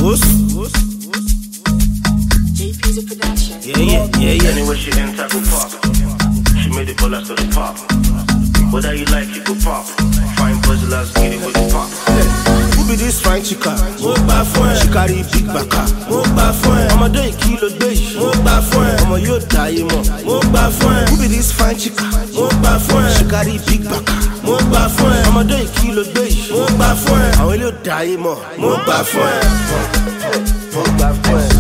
JP's a production. Yeah. Anyway, she enter go pop. She made the ballers to the pop. Whether you like it, go pop. Fine puzzlers, get it with the pop. Who be this fine chica? Mo gba fún ẹ. She carry big baka. Mo gba fún ẹ. Ọmọdé ìkí ló gbé yìí. Mo gba fún ẹ. Ọmọ yóò dá yé mọ̀. Mo gba fún ẹ. Who be this fine chica? Mo gba fún ẹ. She carry big baka. Mo gba fún ẹ. Ọmọdé ìkí ló gbé yìí. Mo gba fún ẹ. Àwọn ilé ò dá yé mọ̀. Mo gba fún ẹ. Mo gba fún ẹ.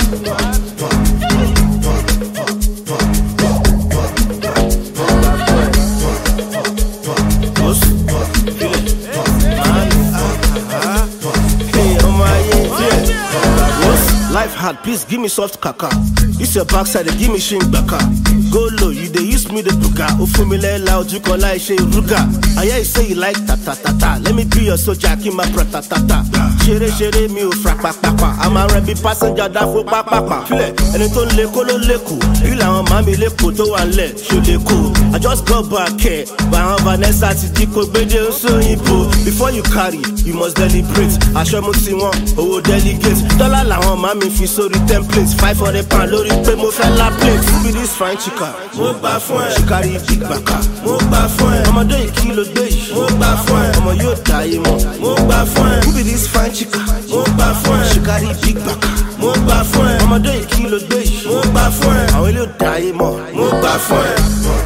Life hard, please give me soft kaka. This your backside, give me shing baka. Go low, you they use me the buga. Ufumile loud, you call like shay ruga. I hear you say you like ta. Let me be your soldier, keep my prata. Shere me ufrak papa. I'm a rabbi passenger that for papa. File, and it don't leko lo leku. You la on mami leko to one leg, she leko. I just got back here, but I'm Vanessa Titiko Bede so impo. Before you carry, you must deliberate. I show me see one, oh delegate. Dollar la on mami fi sorry templates. 500 pound lori pe mo fẹ́ la plate. Who be this fine chica? Mo gba fún ẹ. She carry big baka. Mo gba fún ẹ. Ọmọdé ìkí ló gbé yìí. Mo gba fún ẹ. Ọmọ yóò dá yé mọ̀. Mo gba fún ẹ. Who be this fine chica? Mo gba fún ẹ. She carry big baka. Mo gba fún ẹ. Ọmọdé ìkí ló gbé yìí. Mo gba fún ẹ. Àwọn ilé ò dá yé mọ̀. Mo gba fún ẹ.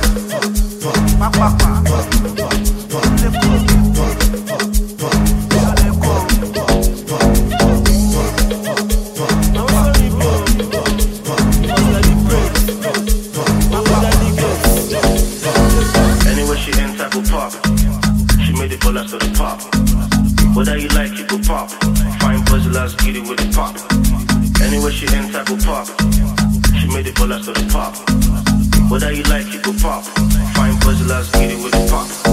To the pop. Whether you like it, go pop. Fine puzzlers, get it with the pop. Anyway, she enter, go pop. She made the ballers to the pop. Whether you like it, go pop. Fine puzzlers, get it with the pop.